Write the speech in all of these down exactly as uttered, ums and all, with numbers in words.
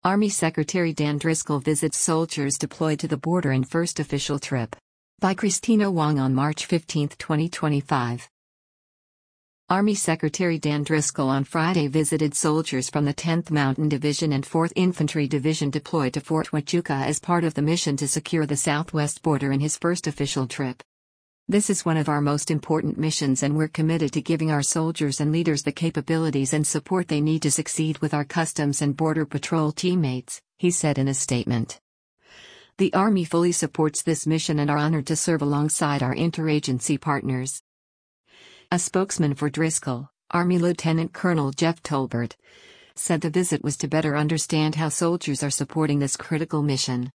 Army Secretary Dan Driscoll visits soldiers deployed to the border in first official trip. By Christina Wong on March fifteenth, twenty twenty-five. Army Secretary Dan Driscoll on Friday visited soldiers from the tenth Mountain Division and fourth Infantry Division deployed to Fort Huachuca as part of the mission to secure the southwest border in his first official trip. "This is one of our most important missions, and we're committed to giving our soldiers and leaders the capabilities and support they need to succeed with our Customs and Border Patrol teammates," he said in a statement. "The Army fully supports this mission and are honored to serve alongside our interagency partners." A spokesman for Driscoll, Army Lieutenant Colonel Jeff Tolbert, said the visit was to better understand how soldiers are supporting this critical mission.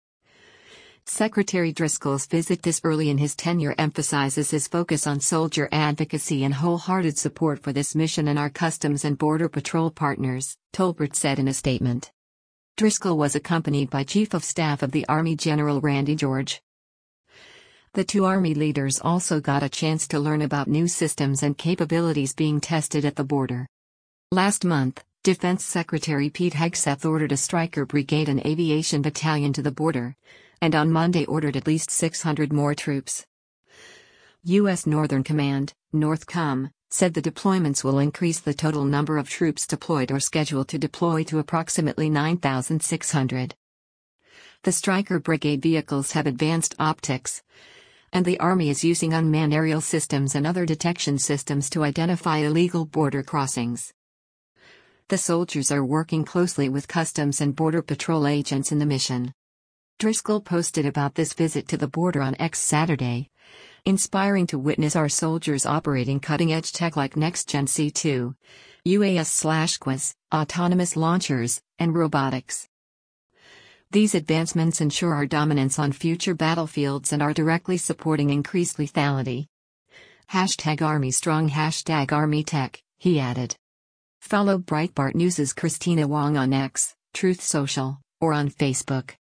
Secretary Driscoll's visit this early in his tenure emphasizes his focus on soldier advocacy and wholehearted support for this mission and our Customs and Border Patrol partners, Tolbert said in a statement. Driscoll was accompanied by Chief of Staff of the Army General Randy George. The two Army leaders also got a chance to learn about new systems and capabilities being tested at the border. Last month, Defense Secretary Pete Hegseth ordered a Stryker Brigade and Aviation Battalion to the border, and on Monday ordered at least six hundred more troops. U S Northern Command, NORTHCOM, said the deployments will increase the total number of troops deployed or scheduled to deploy to approximately nine thousand six hundred. The Stryker Brigade vehicles have advanced optics, and the Army is using unmanned aerial systems and other detection systems to identify illegal border crossings. The soldiers are working closely with Customs and Border Patrol agents in the mission. Driscoll posted about this visit to the border on X Saturday, "Inspiring to witness our soldiers operating cutting-edge tech like Next-Gen C two, U A S/Q A S, autonomous launchers, and robotics. These advancements ensure our dominance on future battlefields and are directly supporting increased lethality. Hashtag Army Strong, hashtag Army Tech," he added. Follow Breitbart News' Christina Wong on X, Truth Social, or on Facebook.